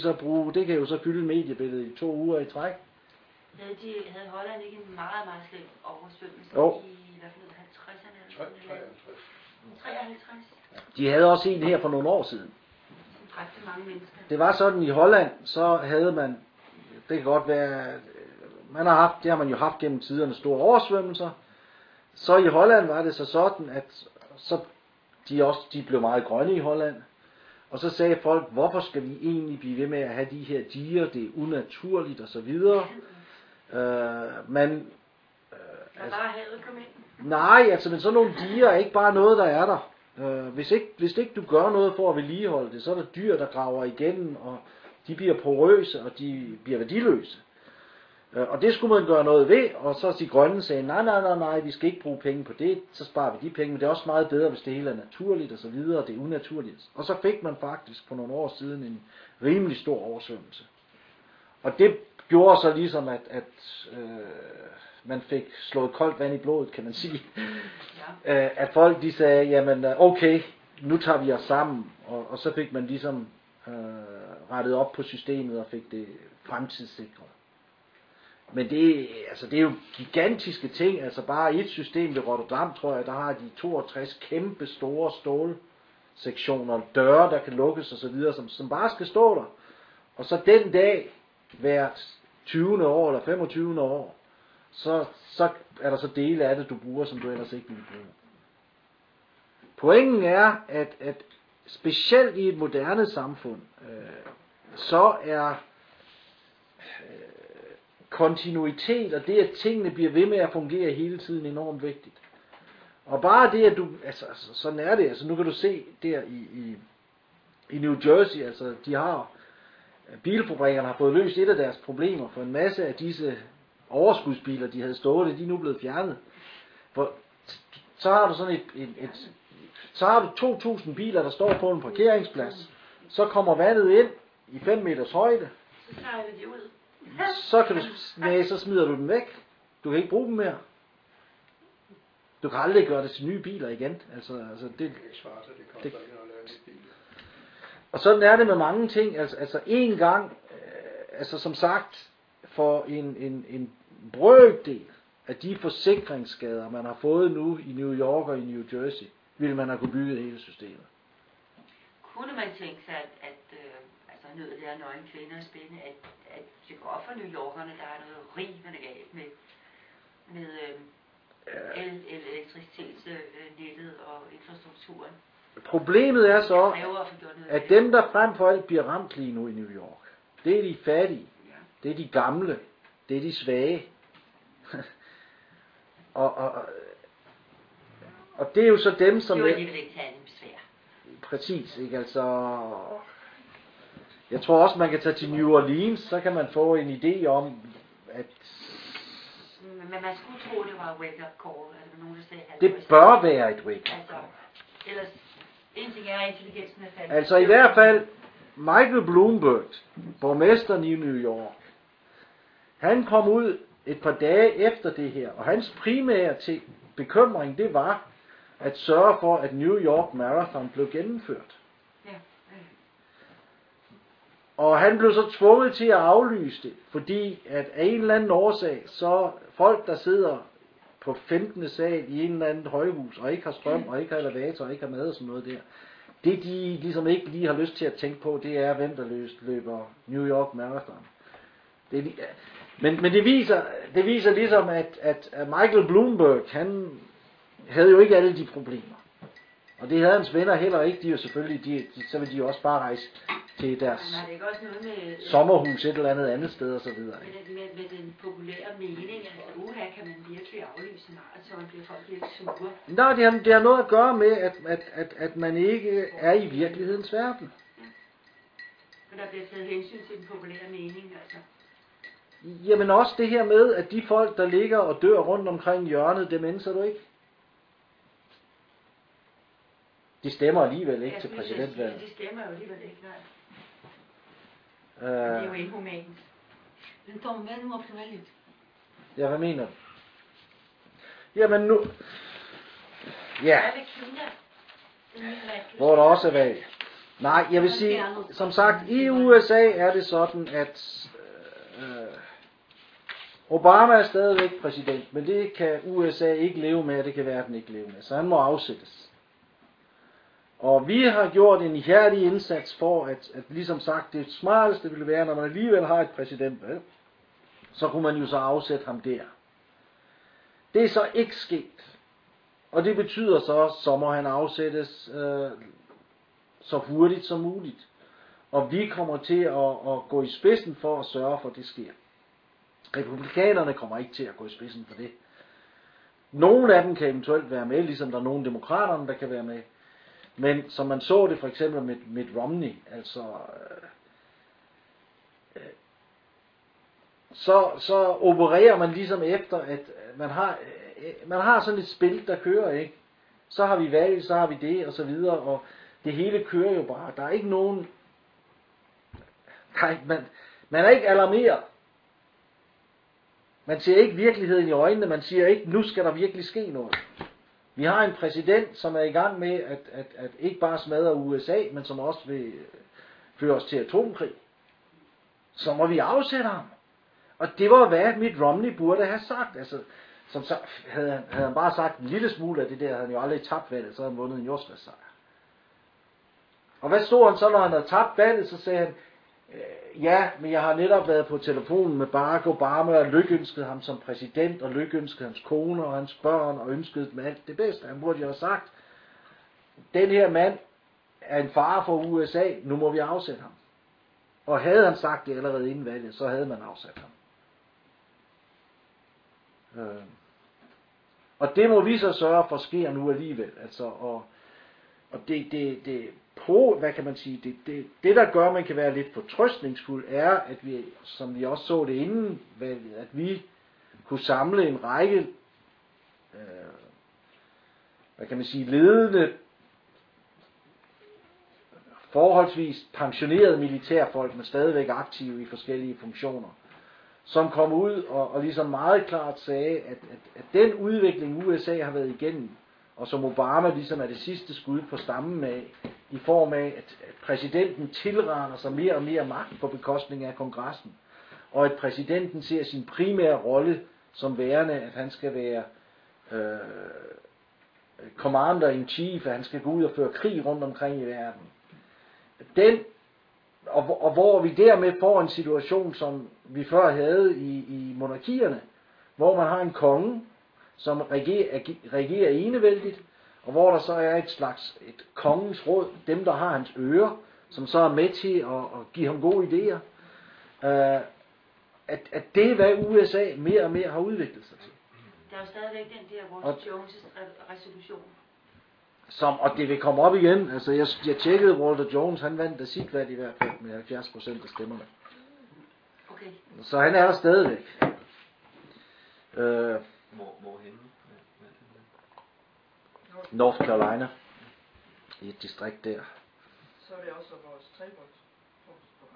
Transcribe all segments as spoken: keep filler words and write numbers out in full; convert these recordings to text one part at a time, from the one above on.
så bruge, det kan jo så fylde mediebilledet i to uger i træk. Havde, de, havde Holland ikke en meget, meget slem oversvømmelse jo. i hvad for noget, halvtredserne eller sådan noget? treoghalvtreds. De havde også en her for nogle år siden. Som dræbte mange mennesker. Det var sådan i Holland, så havde man, det kan godt være, man har haft, det har man jo haft gennem tiderne, store oversvømmelser. Så i Holland var det så sådan, at så de også, de blev meget grønne i Holland. Og så sagde folk, hvorfor skal vi egentlig blive ved med at have de her diger, det er unaturligt og så videre. Øh, man, øh, altså, bare havet kom ind. Nej, altså, men sådan nogle diger er ikke bare noget, der er der. Øh, hvis, ikke, hvis ikke du gør noget for at vedligeholde det, så er der dyr, der graver igennem, og de bliver porøse, og de bliver værdiløse. Øh, og det skulle man gøre noget ved, og så de grønne sagde, nej, nej, nej, nej, vi skal ikke bruge penge på det, så sparer vi de penge, men det er også meget bedre, hvis det hele er naturligt og så videre, og det er unaturligt. Og så fik man faktisk for nogle år siden en rimelig stor oversvømmelse. Og det gjorde så ligesom, at, at øh, man fik slået koldt vand i blodet, kan man sige. Ja. Øh, at folk de sagde, jamen okay, nu tager vi os sammen, og, og så fik man ligesom øh, rettet op på systemet og fik det fremtidssikret. Men det, altså det er jo gigantiske ting, altså bare i et system ved Rotterdam, tror jeg, der har de toogtres kæmpe store stålsektioner, døre, der kan lukkes og så videre, som, som bare skal stå der. Og så den dag, hvert tyvende år eller femogtyvende år, så, så er der så dele af det, du bruger, som du ellers ikke ville bruge. Pointen er, at, at specielt i et moderne samfund, øh, så er øh, kontinuitet og det, at tingene bliver ved med at fungere hele tiden, enormt vigtigt. Og bare det, at du, altså, altså sådan er det, altså nu kan du se der i, i, i New Jersey, altså de har, bilfabrikkerne har fået løst et af deres problemer, for en masse af disse overskudsbiler, de havde stået, de er nu blevet fjernet. For så har du sådan et, et, et så har du to tusind biler, der står på en parkeringsplads, så kommer vandet ind i fem meters højde, så tager vi de ud. Så kan du, nej, så smider du dem væk. Du kan ikke bruge dem mere. Du kan aldrig gøre det til nye biler igen. Altså, altså det, det, og sådan er det med mange ting. Altså, altså en gang, altså som sagt, for en, en, en brøkdel af de forsikringsskader, man har fået nu i New York og i New Jersey, ville man have kunne bygge hele systemet. Kunne man tænke sig, at, at altså nød det er nøgen kvinder og spændende, at, at det går op for New Yorkerne, der er noget rivende galt med, med øh, el, elektricitetsnettet og infrastrukturen. Problemet er så, at dem, der frem for alt bliver ramt lige nu i New York, det er de fattige, ja. Det er de gamle, det er de svage. og, og, og det er jo så dem, som... Det er jo alligevel ikke særlig besvær. Præcis, ikke? Altså... Jeg tror også, man kan tage til New Orleans, så kan man få en idé om, at... Men man skulle tro, det var et wake-up call. Altså, nogen, der sagde, det bør være et wake-up call. Altså, ellers, en ting er intelligensen af faldet. Altså i hvert fald, Michael Bloomberg, borgmesteren i New York, han kom ud et par dage efter det her, og hans primære til bekymring, det var at sørge for, at New York Marathon blev gennemført. Ja. Og han blev så tvunget til at aflyse det, fordi at af en eller anden årsag, så folk, der sidder på femtende sal i en eller anden højhus, og ikke har strøm, og ikke har elevator, og ikke har mad og sådan noget der, det de ligesom ikke lige har lyst til at tænke på, det er, hvem der løst løber New York Marathon. Det, men, men det viser, det viser ligesom, at, at Michael Bloomberg, han havde jo ikke alle de problemer. Og det havde hans venner heller ikke. De er jo selvfølgelig, de, de, så vil de jo også bare rejse til deres det ikke også noget med, sommerhus et eller andet andet sted og så videre. Med, med, med den populære mening, altså uha, kan man virkelig aflyse maraton, bliver folk lidt sure. Nej, det har, det har noget at gøre med, at, at, at, at man ikke er i virkelighedens verden. Ja. Men der bliver taget hensyn til den populære mening, altså. Jamen også det her med, at de folk, der ligger og dør rundt omkring hjørnet, det mennesker du ikke. De stemmer alligevel ikke ja, til præsidentvalget. De stemmer jo alligevel ikke, nej. Uh, det er jo inhumant. Men Tom, hvad er nu op til valget? Ja, hvad mener du? Jamen nu... Ja. Hvad med Kina? Hvor der også er valg. Nej, jeg vil sige, som sagt, i U S A er det sådan, at øh, Obama er stadigvæk præsident, men det kan U S A ikke leve med, og det kan verden ikke leve med, så han må afsættes. Og vi har gjort en ihærdig indsats for, at, at ligesom sagt, det smarteste ville være, når man alligevel har et præsidentvalg, så kunne man jo så afsætte ham der. Det er så ikke sket. Og det betyder så, så må han afsættes øh, så hurtigt som muligt. Og vi kommer til at, at gå i spidsen for at sørge for, at det sker. Republikanerne kommer ikke til at gå i spidsen for det. Nogle af dem kan eventuelt være med, ligesom der er nogle demokraterne, der kan være med. Men som man så det for eksempel med Mitt Romney, altså øh, øh, så, så opererer man ligesom efter, at man har, øh, man har sådan et spil, der kører, ikke? Så har vi valg, så har vi det, og så videre, og det hele kører jo bare. Der er ikke nogen, der er, man, man er ikke alarmeret. Man ser ikke virkeligheden i øjnene, man siger ikke, nu skal der virkelig ske noget. Vi har en præsident, som er i gang med at, at, at ikke bare smadre U S A, men som også vil føre os til atomkrig. Så må vi afsætte ham. Og det var hvad Mitt Romney burde have sagt. Altså, som så, havde, han, havde han bare sagt en lille smule af det der, havde han jo aldrig tabt valget, så havde han vundet en jordskredssejr. Og hvad stod han så, når han havde tabt valget, så sagde han, ja, men jeg har netop været på telefonen med Barack Obama og lykønskede ham som præsident, og lykønskede hans kone og hans børn, og ønskede dem alt det bedste. Han burde jo have sagt, den her mand er en fare for U S A, nu må vi afsætte ham. Og havde han sagt det allerede inden valget, så havde man afsat ham. Øh. Og det må vi så sørge for sker nu alligevel. Altså, og, og det, det, det pro, hvad kan man sige, det, det, det der gør, man kan være lidt fortrøstningsfuld, er, at vi, som vi også så det inden valget, at vi kunne samle en række, øh, hvad kan man sige, ledende, forholdsvis pensionerede militærfolk, men stadigvæk aktive i forskellige funktioner, som kom ud og, og ligesom meget klart sagde, at, at, at den udvikling U S A har været igennem, og som Obama ligesom er det sidste skud på stammen af, i form af, at præsidenten tilraner sig mere og mere magt på bekostning af kongressen, og at præsidenten ser sin primære rolle som værende, at han skal være øh, commander in chief, at han skal gå ud og føre krig rundt omkring i verden. Den, og, og hvor vi dermed får en situation, som vi før havde i, i monarkierne, hvor man har en konge, som regerer, regerer enevældigt, og hvor der så er et slags et kongens råd, dem der har hans ører, som så er med til at, at give ham gode idéer, uh, at, at det er hvad U S A mere og mere har udviklet sig til. Der er jo stadigvæk den der Walter Jones' resolution. Som, og det vil komme op igen, altså jeg, jeg tjekkede Walter Jones, han vandt da sit valg i hvert fald med halvfjerds procent af stemmerne. Okay. Så han er der stadigvæk. Uh, Hvor, hvorhenne? North Carolina, i et distrikt der. Så er det også vores trepunktsprogram.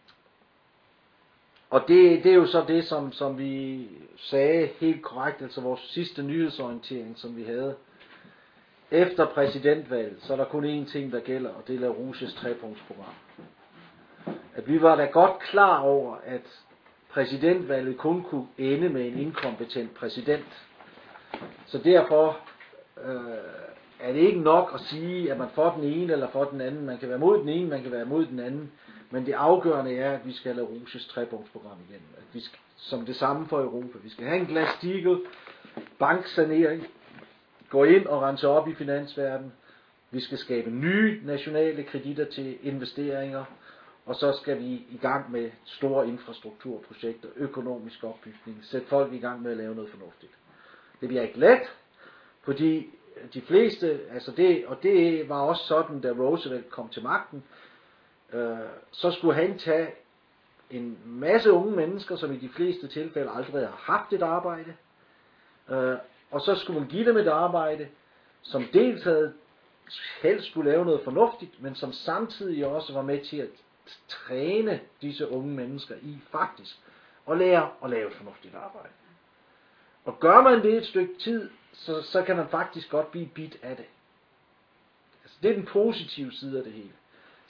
Og det, det er jo så det, som, som vi sagde helt korrekt, altså vores sidste nyhedsorientering, som vi havde. Efter præsidentvalget, så er der kun én ting, der gælder, og det er La Rouges trepunktsprogram. At vi var da godt klar over, at præsidentvalget kun kunne ende med en inkompetent præsident. Så derfor øh, er det ikke nok at sige, at man får den ene eller for den anden. Man kan være mod den ene, man kan være mod den anden. Men det afgørende er, at vi skal have La Rouges trepunktsprogram igen. At vi skal, som det samme for Europa. Vi skal have en Glass-Steagall banksanering. Gå ind og rense op i finansverdenen. Vi skal skabe nye nationale kreditter til investeringer. Og så skal vi i gang med store infrastrukturprojekter, økonomisk opbygning, sætte folk i gang med at lave noget fornuftigt. Det bliver ikke let, fordi de fleste, altså det, og det var også sådan, da Roosevelt kom til magten, øh, så skulle han tage en masse unge mennesker, som i de fleste tilfælde aldrig har haft et arbejde, øh, og så skulle man give dem et arbejde, som dels havde helst skulle lave noget fornuftigt, men som samtidig også var med til at træne disse unge mennesker i faktisk at lære at lave et fornuftigt arbejde. Og gør man det et stykke tid, så, så kan man faktisk godt blive bidt af det. Altså, det er den positive side af det hele.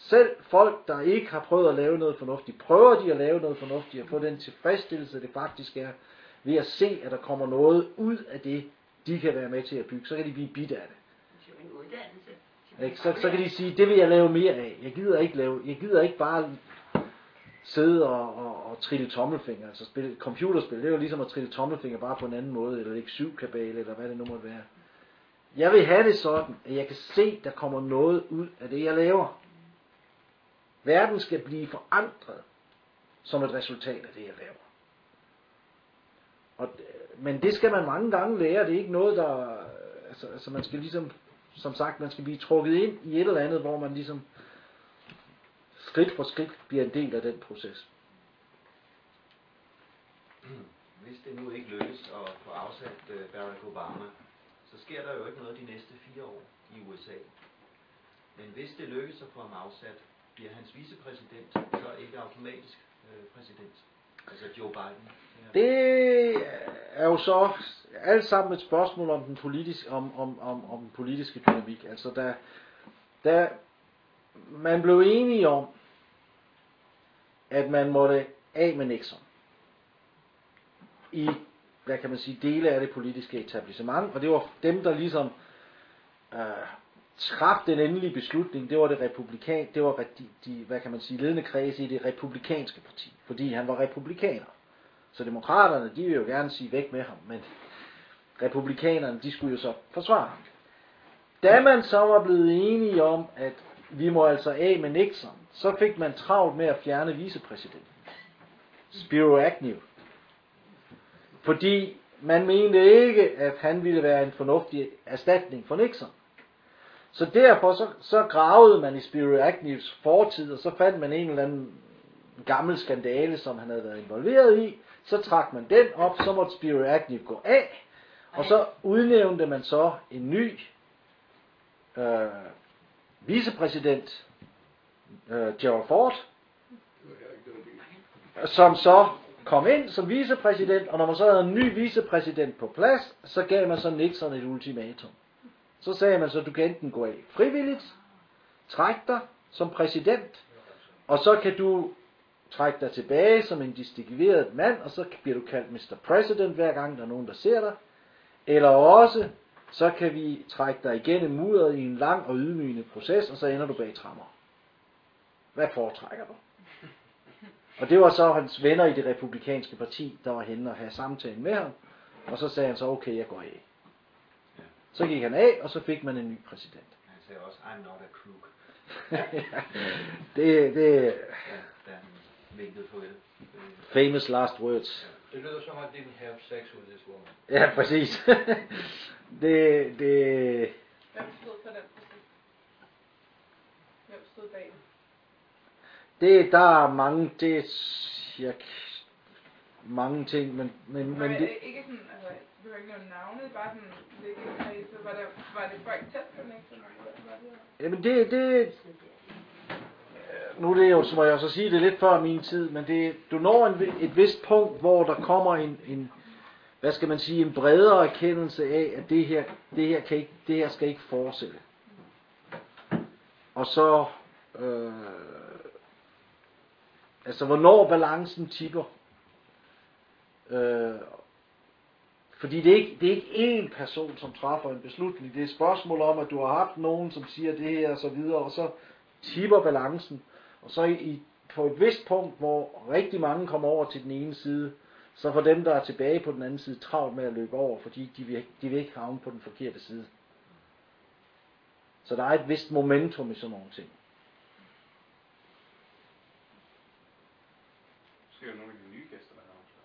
selv folk, der ikke har prøvet at lave noget fornuftigt, prøver de at lave noget fornuftigt og få den tilfredsstillelse, det faktisk er, ved at se, at der kommer noget ud af det, de kan være med til at bygge. Så kan de blive bidt af det. Det er jo en uddannelse. Ikke? Så, så kan de sige, det vil jeg lave mere af. Jeg gider ikke, lave, jeg gider ikke bare sidde og, og, og trille tommelfinger. Altså spille computerspil, det er jo ligesom at trille tommelfinger bare på en anden måde, eller lægge syv kabale, eller hvad det nu måtte være. Jeg vil have det sådan, at jeg kan se, der kommer noget ud af det, jeg laver. Verden skal blive forandret som et resultat af det, jeg laver. Og, men det skal man mange gange lære. Det er ikke noget, der... Altså, altså man skal ligesom... Som sagt, man skal blive trukket ind i et eller andet, hvor man ligesom skridt for skridt bliver en del af den proces. Hvis det nu ikke lykkes at få afsat Barack Obama, så sker der jo ikke noget de næste fire år i U S A. Men hvis det lykkes at få ham afsat, bliver hans vicepræsident så ikke automatisk øh, præsident? Altså Joe Biden. Ja. Det er jo så alt sammen et spørgsmål om den politiske, om, om, om, om den politiske dynamik. Altså da, da man blev enige om, at man måtte af med Nixon i, hvad kan man sige, dele af det politiske etablissement, og det var dem, der ligesom øh, traf den endelige beslutning, det var det republikan, det var de, de, hvad kan man sige, ledende kredse i det republikanske parti, fordi han var republikaner. Så demokraterne, de vil jo gerne sige væk med ham, men republikanerne, de skulle jo så forsvare ham. Da man så var blevet enige om, at vi må altså af med Nixon, så fik man travlt med at fjerne vicepræsidenten, Spiro Agnew. Fordi man mente ikke, at han ville være en fornuftig erstatning for Nixon. Så derfor så, så gravede man i Spiro Agnews fortid, og så fandt man en eller anden gammel skandale, som han havde været involveret i. Så trak man den op, så måtte Spiro Agnew gå af, og så udnævnte man så en ny øh, vicepræsident, øh, Gerald Ford, som så kom ind som vicepræsident, og når man så havde en ny vicepræsident på plads, så gav man så Nixon et ultimatum. Så sagde man så, du kan enten gå af frivilligt, træk dig som præsident, og så kan du trække dig tilbage som en distingueret mand, og så bliver du kaldt mister President hver gang der er nogen, der ser dig. Eller også, så kan vi trække dig igennem mudderet i en lang og ydmygende proces, og så ender du bag tremmer. Hvad foretrækker du? Og det var så hans venner i det republikanske parti, der var henne og have samtalen med ham, og så sagde han så, okay, jeg går af. Så gik han af, og så fik man en ny præsident. Han sagde også, I'm not a crook. det, det, ja, der vinkede på det. Famous last words. Det lyder som, at didn't have sex with this woman. Ja, præcis. det, det... Hvem stod for den præcis? Hvem stod bag det? Det, der er mange, det er jeg, mange ting, men, men, men det... det... Ikke sådan, altså, du har ikke nævnt navnet, bare sådan, det ikke var det, var det folk tæt på Nixon, eller hvad var det? Jamen det, det... Nu er det jo, som jeg så sige, det er lidt før min tid, men det, du når en, et vist punkt, hvor der kommer en, en, hvad skal man sige, en bredere erkendelse af, at det her, det her, kan ikke, det her skal ikke fortsætte. Og så, øh, altså hvornår balancen tipper. Øh, fordi det er, ikke, det er ikke én person, som træffer en beslutning. Det er et spørgsmål om, at du har haft nogen, som siger det her og så videre, og så tipper balancen. Og så i, på et vist punkt, hvor rigtig mange kommer over til den ene side, så får dem, der er tilbage på den anden side, travlt med at løbe over, fordi de vil, de vil ikke havne på den forkerte side. Så der er et vist momentum i sådan nogle ting. Skal jo nogle af de nye gæster, der har afsløret.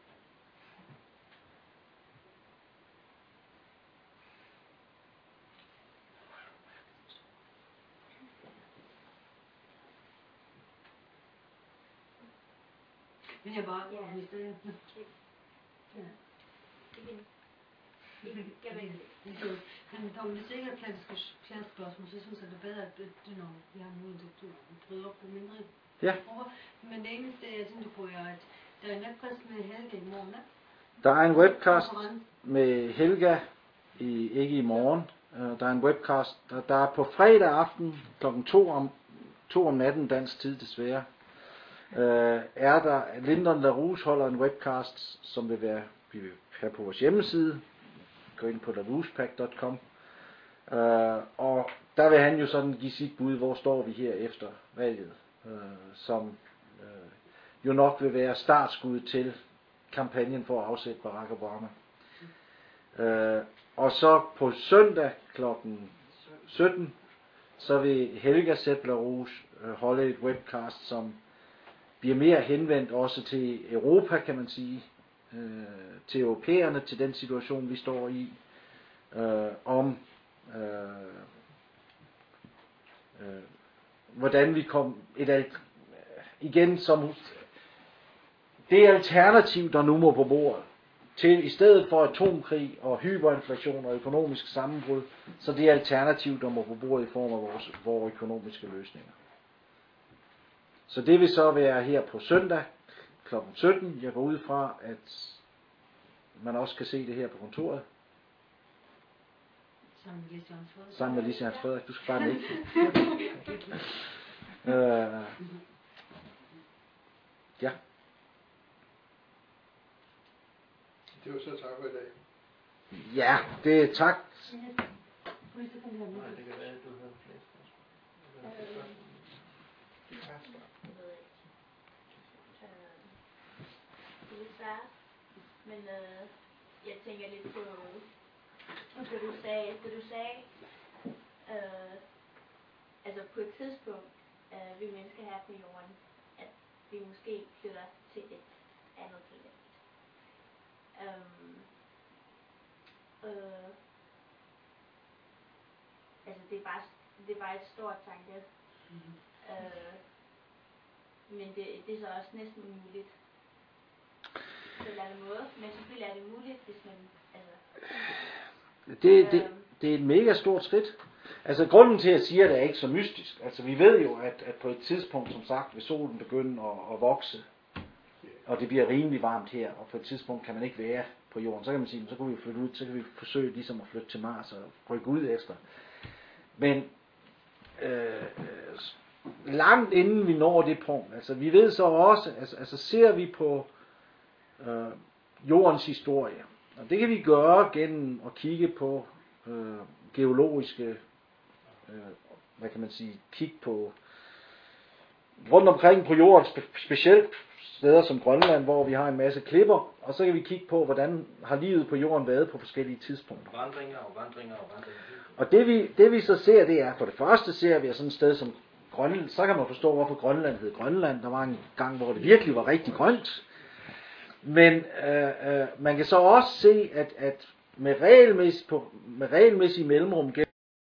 Men jeg bare, ja, hvis det ja. Men om det sikkert er flere spørgsmål, så synes jeg, det er bedre, at det, når vi har mulighed til at bryde op på mindre. Ja. Men det eneste, jeg tænkte på, er, at der er en webcast med Helga i morgen, ikke? Der er en webcast med Helga, i, ikke i morgen. Der er en webcast, der, der er på fredag aften klokken to om to om natten dansk tid desværre, øh, er der, Lyndon LaRouche holder en webcast, som vil være, vi vil have på vores hjemmeside. Gå ind på larouchepack punktum com. Øh, og der vil han jo sådan give sit bud, hvor står vi her efter valget, øh, som øh, jo nok vil være startskud til kampagnen for at afsætte Barack Obama. Øh, og så på søndag klokken sytten, så vil Helga Zepp LaRouche øh, holde et webcast, som bliver mere henvendt også til Europa, kan man sige, øh, til europæerne, til den situation, vi står i, øh, om øh, øh, hvordan vi kom et alt, igen som det alternativ, der nu må på bordet, til i stedet for atomkrig og hyperinflation og økonomisk sammenbrud, så det alternativ, der må på bordet i form af vores, vores økonomiske løsninger. Så det vil så være her på søndag klokken sytten. Jeg går ud fra, at man også kan se det her på kontoret. Sammen med Lise Jørgens Frederik. Sammen med Lise Jørgens Frederik. Du skal bare ikke. øh, ja. Det var så tak for i dag. Ja, det er tak. Nej, det kan være, at du havde flere spørgsmål. Det er svært, men øh, jeg tænker lidt på, det du sagde, det du sagde, øh, altså på et tidspunkt, øh, vi mennesker her på jorden, at vi måske flytter til et andet planet. Um, øh, altså det er bare, det er bare et stort tanke. Mm-hmm. Øh, men det, det er så også næsten umuligt. På en eller anden måde, men selvfølgelig er det muligt, hvis man, altså... Det, det, det er et mega stort skridt. Altså grunden til at sige, at det er ikke så mystisk. Altså vi ved jo, at, at på et tidspunkt, som sagt, vil solen begynde at, at vokse, og det bliver rimelig varmt her, og på et tidspunkt kan man ikke være på jorden. Så kan man sige, så kan vi flytte ud, så kan vi forsøge ligesom at flytte til Mars og rykke ud efter. Men øh, langt inden vi når det punkt, altså vi ved så også, altså, altså ser vi på øh, jordens historie, og det kan vi gøre gennem at kigge på øh, geologiske, øh, hvad kan man sige, kigge på rundt omkring på jorden, spe- specielt steder som Grønland, hvor vi har en masse klipper, og så kan vi kigge på, hvordan har livet på jorden været på forskellige tidspunkter. Vandringer og vandringer og vandringer. Og det vi, det vi så ser, det er, for det første ser vi sådan et sted som Grønland, så kan man forstå, hvorfor Grønland hed Grønland. Der var en gang, hvor det virkelig var rigtig grønt. Men øh, øh, man kan så også se, at, at med regelmæssigt, på, med regelmæssige mellemrum